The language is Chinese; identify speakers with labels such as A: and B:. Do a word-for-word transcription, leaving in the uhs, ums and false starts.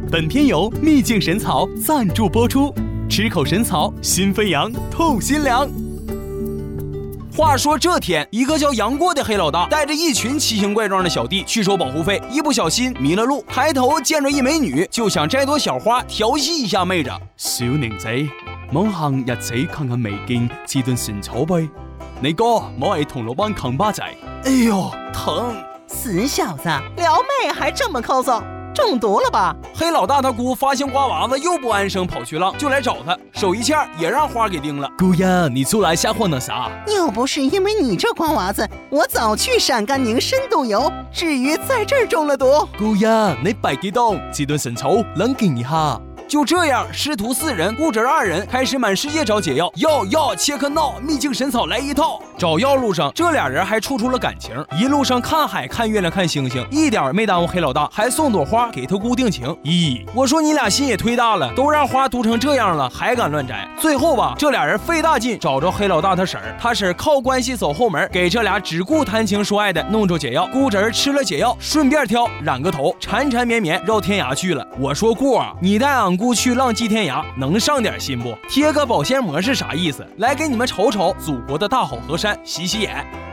A: 本片由秘境神草赞助播出，吃口神草，心飞扬，透心凉。话说这天，一个叫杨过的黑老大带着一群奇形怪状的小弟去收保护费，一不小心迷了路，抬头见着一美女，就想摘朵小花调戏一下妹子。小寧仔，望行日子看看美景，吃頓神草唄。你哥我係銅鑼灣扛把仔，哎呦疼！
B: 死小子，撩妹还这么抠搜，中毒了吧？
A: 黑老大他姑发现瓜娃子又不安生跑去浪，就来找他，手一欠也让花给叮了。姑呀，你出来吓唬那啥？
B: 要不是因为你这瓜娃子，我早去陕甘宁深度游，至于在这儿中了毒。
A: 姑呀，你别激动，这顿神草冷静一下。就这样，师徒四人、顾侄二人开始满世界找解药，药药切克闹，秘境神草来一套。找药路上，这俩人还处出了感情，一路上看海、看月亮、看星星，一点没耽误黑老大，还送朵花给他姑定情。咦，我说你俩心也忒大了，都让花毒成这样了，还敢乱摘？最后吧，这俩人费大劲找着黑老大他婶儿，他婶儿靠关系走后门，给这俩只顾谈情说爱的弄着解药。顾侄吃了解药，顺便挑染个头，缠缠绵绵绕天涯去了。我说顾啊，你带俺姑去浪迹天涯，能上点心不？贴个保鲜膜是啥意思？来给你们瞅瞅祖国的大好河山，洗洗眼。